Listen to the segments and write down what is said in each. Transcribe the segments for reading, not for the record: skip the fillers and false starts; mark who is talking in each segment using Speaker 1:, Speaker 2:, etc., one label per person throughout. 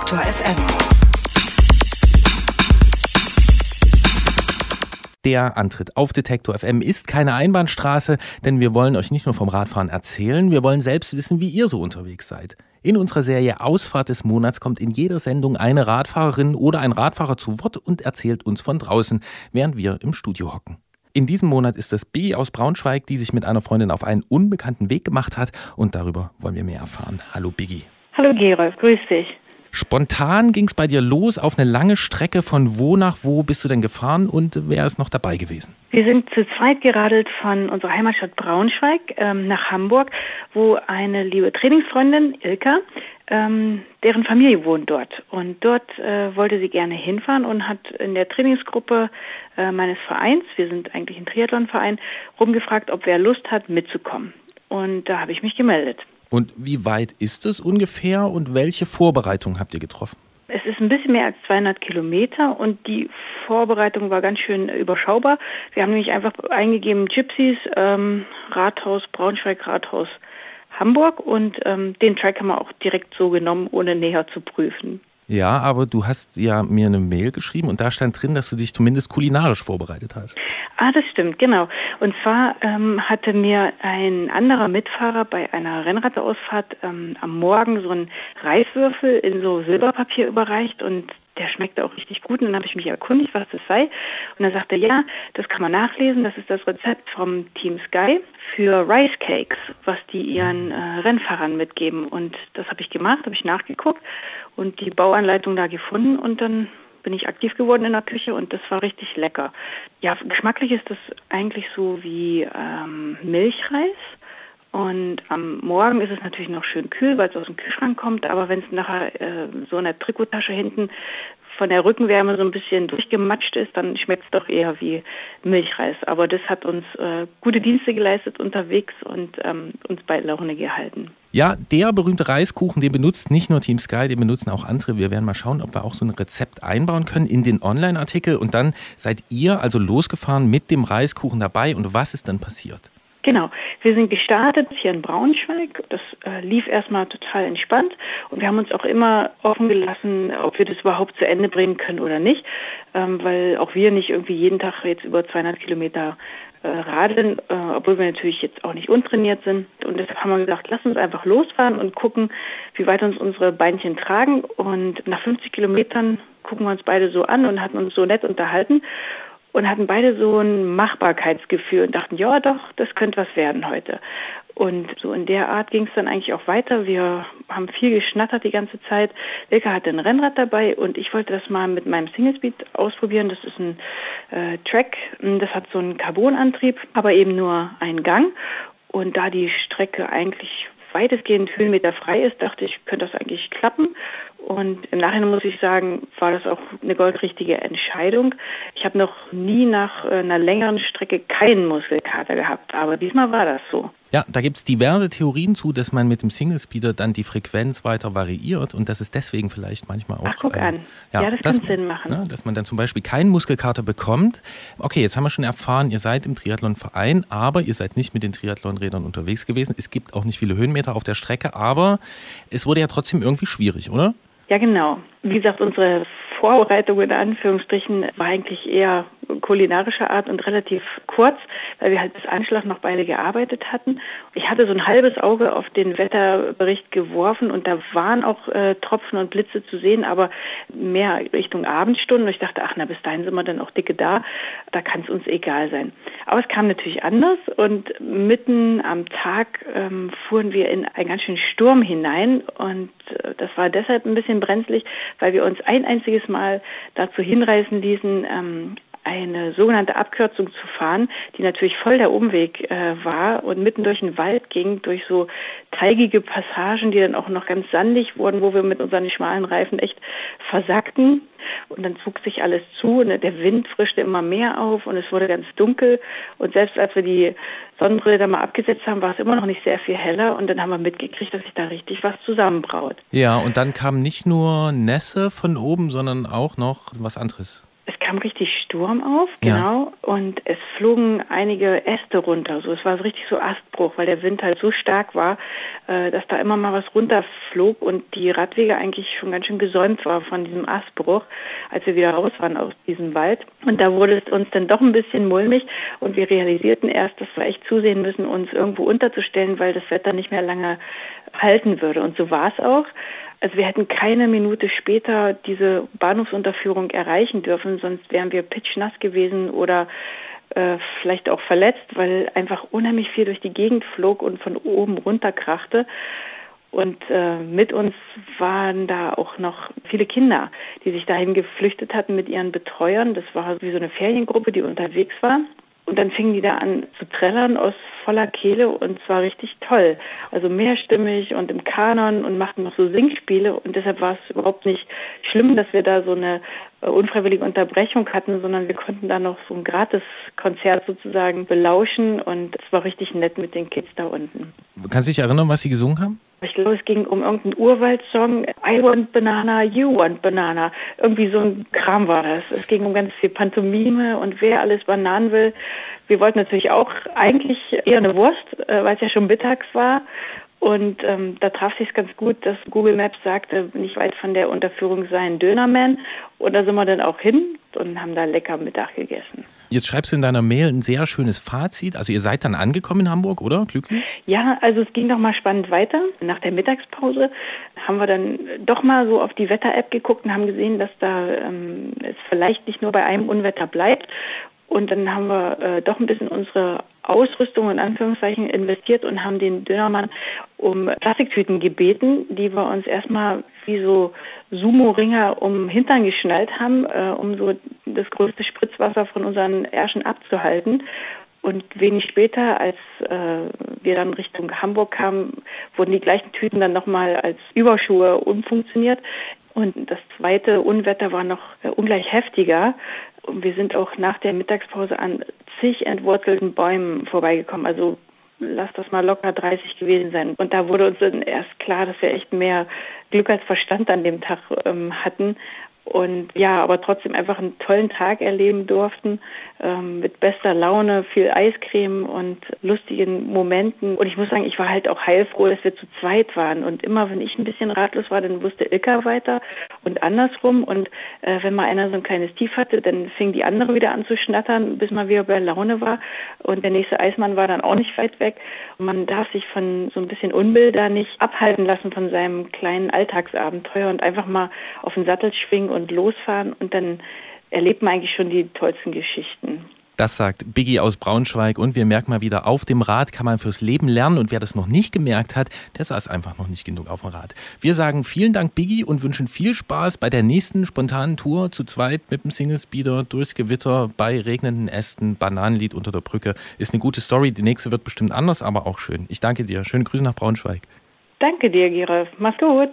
Speaker 1: Detektor FM.
Speaker 2: Der Antritt auf Detektor FM ist keine Einbahnstraße, denn wir wollen euch nicht nur vom Radfahren erzählen, wir wollen selbst wissen, wie ihr so unterwegs seid. In unserer Serie Ausfahrt des Monats kommt in jeder Sendung eine Radfahrerin oder ein Radfahrer zu Wort und erzählt uns von draußen, während wir im Studio hocken. In diesem Monat ist es Biggie aus Braunschweig, die sich mit einer Freundin auf einen unbekannten Weg gemacht hat, und darüber wollen wir mehr erfahren. Hallo Biggie.
Speaker 3: Hallo Gerolf, grüß dich.
Speaker 2: Spontan ging es bei dir los auf eine lange Strecke. Von wo nach wo bist du denn gefahren und wer ist noch dabei gewesen?
Speaker 3: Wir sind zu zweit geradelt von unserer Heimatstadt Braunschweig nach Hamburg, wo eine liebe Trainingsfreundin, Ilka, deren Familie wohnt dort. Und dort wollte sie gerne hinfahren und hat in der Trainingsgruppe meines Vereins, wir sind eigentlich ein Triathlonverein, rumgefragt, ob wer Lust hat, mitzukommen. Und da habe ich mich gemeldet.
Speaker 2: Und wie weit ist es ungefähr und welche Vorbereitungen habt ihr getroffen?
Speaker 3: Es ist ein bisschen mehr als 200 Kilometer und die Vorbereitung war ganz schön überschaubar. Wir haben nämlich einfach eingegeben Gypsies, Rathaus, Braunschweig, Rathaus, Hamburg, und den Track haben wir auch direkt so genommen, ohne näher zu prüfen.
Speaker 2: Ja, aber du hast ja mir eine Mail geschrieben und da stand drin, dass du dich zumindest kulinarisch vorbereitet hast.
Speaker 3: Das stimmt, genau. Und zwar hatte mir ein anderer Mitfahrer bei einer Rennradausfahrt am Morgen so einen Reiswürfel in so Silberpapier überreicht und der schmeckte auch richtig gut. Und dann habe ich mich erkundigt, was das sei. Und er sagte, ja, das kann man nachlesen. Das ist das Rezept vom Team Sky für Rice Cakes, was die ihren Rennfahrern mitgeben. Und das habe ich gemacht, habe ich nachgeguckt und die Bauanleitung da gefunden. Und dann bin ich aktiv geworden in der Küche und das war richtig lecker. Ja, geschmacklich ist das eigentlich so wie Milchreis. Und am Morgen ist es natürlich noch schön kühl, weil es aus dem Kühlschrank kommt, aber wenn es nachher so in der Trikottasche hinten von der Rückenwärme so ein bisschen durchgematscht ist, dann schmeckt es doch eher wie Milchreis. Aber das hat uns gute Dienste geleistet unterwegs und uns bei Laune gehalten.
Speaker 2: Ja, der berühmte Reiskuchen, den benutzt nicht nur Team Sky, den benutzen auch andere. Wir werden mal schauen, ob wir auch so ein Rezept einbauen können in den Online-Artikel. Und dann seid ihr also losgefahren mit dem Reiskuchen dabei. Und was ist dann passiert?
Speaker 3: Genau, wir sind gestartet hier in Braunschweig. Das lief erstmal total entspannt und wir haben uns auch immer offen gelassen, ob wir das überhaupt zu Ende bringen können oder nicht, weil auch wir nicht irgendwie jeden Tag jetzt über 200 Kilometer radeln, obwohl wir natürlich jetzt auch nicht untrainiert sind. Und deshalb haben wir gesagt, lass uns einfach losfahren und gucken, wie weit uns unsere Beinchen tragen. Und nach 50 Kilometern gucken wir uns beide so an und hatten uns so nett unterhalten. Und hatten beide so ein Machbarkeitsgefühl und dachten, ja doch, das könnte was werden heute. Und so in der Art ging es dann eigentlich auch weiter. Wir haben viel geschnattert die ganze Zeit. Ilka hatte ein Rennrad dabei und ich wollte das mal mit meinem Single Speed ausprobieren. Das ist ein Track, das hat so einen Carbonantrieb, aber eben nur einen Gang. Und da die Strecke eigentlich weitestgehend höhenmeterfrei ist, dachte ich, könnte das eigentlich klappen. Und im Nachhinein muss ich sagen, war das auch eine goldrichtige Entscheidung. Ich habe noch nie nach einer längeren Strecke keinen Muskelkater gehabt, aber diesmal war das so.
Speaker 2: Ja, da gibt es diverse Theorien zu, dass man mit dem Single-Speeder dann die Frequenz weiter variiert und dass es deswegen vielleicht manchmal auch...
Speaker 3: Ach, guck an. Ja, das kann Sinn machen.
Speaker 2: Ja, dass man dann zum Beispiel keinen Muskelkater bekommt. Okay, jetzt haben wir schon erfahren, ihr seid im Triathlonverein, aber ihr seid nicht mit den Triathlonrädern unterwegs gewesen. Es gibt auch nicht viele Höhenmeter auf der Strecke, aber es wurde ja trotzdem irgendwie schwierig, oder?
Speaker 3: Ja, genau. Wie gesagt, unsere Vorbereitung in Anführungsstrichen war eigentlich eher kulinarischer Art und relativ kurz, weil wir halt bis Anschlag noch beide gearbeitet hatten. Ich hatte so ein halbes Auge auf den Wetterbericht geworfen und da waren auch Tropfen und Blitze zu sehen, aber mehr Richtung Abendstunden. Und ich dachte, bis dahin sind wir dann auch dicke da kann es uns egal sein. Aber es kam natürlich anders und mitten am Tag fuhren wir in einen ganz schönen Sturm hinein und das war deshalb ein bisschen brenzlig, weil wir uns ein einziges Mal dazu hinreißen ließen, eine sogenannte Abkürzung zu fahren, die natürlich voll der Umweg war und mitten durch den Wald ging, durch so teigige Passagen, die dann auch noch ganz sandig wurden, wo wir mit unseren schmalen Reifen echt versackten. Und dann zog sich alles zu und der Wind frischte immer mehr auf und es wurde ganz dunkel. Und selbst als wir die Sonnenbrille da mal abgesetzt haben, war es immer noch nicht sehr viel heller. Und dann haben wir mitgekriegt, dass sich da richtig was zusammenbraut.
Speaker 2: Ja, und dann kam nicht nur Nässe von oben, sondern auch noch was anderes.
Speaker 3: Es kam richtig Sturm auf, genau, und es flogen einige Äste runter. So, es war so richtig so Astbruch, weil der Wind halt so stark war, dass da immer mal was runterflog und die Radwege eigentlich schon ganz schön gesäumt war von diesem Astbruch, als wir wieder raus waren aus diesem Wald. Und da wurde es uns dann doch ein bisschen mulmig und wir realisierten erst, dass wir echt zusehen müssen, uns irgendwo unterzustellen, weil das Wetter nicht mehr lange halten würde. Und so war es auch. Also wir hätten keine Minute später diese Bahnhofsunterführung erreichen dürfen, sonst wären wir pitschnass gewesen oder vielleicht auch verletzt, weil einfach unheimlich viel durch die Gegend flog und von oben runterkrachte. Und mit uns waren da auch noch viele Kinder, die sich dahin geflüchtet hatten mit ihren Betreuern. Das war wie so eine Feriengruppe, die unterwegs war. Und dann fingen die da an zu trällern aus voller Kehle und es war richtig toll. Also mehrstimmig und im Kanon und machten noch so Singspiele und deshalb war es überhaupt nicht schlimm, dass wir da so eine unfreiwillige Unterbrechung hatten, sondern wir konnten da noch so ein Gratiskonzert sozusagen belauschen und es war richtig nett mit den Kids da unten.
Speaker 2: Kannst du dich erinnern, was sie gesungen haben?
Speaker 3: Ich glaube, es ging um irgendeinen Urwaldsong. I want banana, you want banana. Irgendwie so ein Kram war das. Es ging um ganz viel Pantomime und wer alles Bananen will. Wir wollten natürlich auch eigentlich eher eine Wurst, weil es ja schon mittags war. Und da traf sich ganz gut, dass Google Maps sagte, nicht weit von der Unterführung sei ein Dönerman. Und da sind wir dann auch hin und haben da lecker Mittag gegessen.
Speaker 2: Jetzt schreibst du in deiner Mail ein sehr schönes Fazit. Also ihr seid dann angekommen in Hamburg, oder? Glücklich?
Speaker 3: Ja, also es ging doch mal spannend weiter. Nach der Mittagspause haben wir dann doch mal so auf die Wetter-App geguckt und haben gesehen, dass da es vielleicht nicht nur bei einem Unwetter bleibt. Und dann haben wir doch ein bisschen unsere Ausrüstung in Anführungszeichen investiert und haben den Dönermann um Plastiktüten gebeten, die wir uns erstmal wie so Sumo-Ringer um den Hintern geschnallt haben, um so das größte Spritzwasser von unseren Ärschen abzuhalten. Und wenig später, als wir dann Richtung Hamburg kamen, wurden die gleichen Tüten dann nochmal als Überschuhe umfunktioniert. Und das zweite Unwetter war noch ungleich heftiger. Und wir sind auch nach der Mittagspause an zig entwurzelten Bäumen vorbeigekommen. Also lass das mal locker 30 gewesen sein. Und da wurde uns dann erst klar, dass wir echt mehr Glück als Verstand an dem Tag hatten. Und ja, aber trotzdem einfach einen tollen Tag erleben durften, mit bester Laune, viel Eiscreme und lustigen Momenten. Und ich muss sagen, ich war halt auch heilfroh, dass wir zu zweit waren. Und immer, wenn ich ein bisschen ratlos war, dann wusste Ilka weiter und andersrum. Und wenn mal einer so ein kleines Tief hatte, dann fing die andere wieder an zu schnattern, bis man wieder bei Laune war. Und der nächste Eismann war dann auch nicht weit weg. Und man darf sich von so ein bisschen Unbill da nicht abhalten lassen von seinem kleinen Alltagsabenteuer und einfach mal auf den Sattel schwingen und losfahren und dann erlebt man eigentlich schon die tollsten Geschichten.
Speaker 2: Das sagt Biggie aus Braunschweig und wir merken mal wieder, auf dem Rad kann man fürs Leben lernen und wer das noch nicht gemerkt hat, der saß einfach noch nicht genug auf dem Rad. Wir sagen vielen Dank Biggie und wünschen viel Spaß bei der nächsten spontanen Tour zu zweit mit dem Single-Speeder durchs Gewitter bei regnenden Ästen, Bananenlied unter der Brücke. Ist eine gute Story, die nächste wird bestimmt anders, aber auch schön. Ich danke dir. Schöne Grüße nach Braunschweig.
Speaker 3: Danke dir, Giraf. Mach's gut.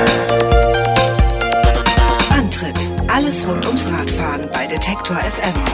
Speaker 1: Alles rund ums Radfahren bei Detektor FM.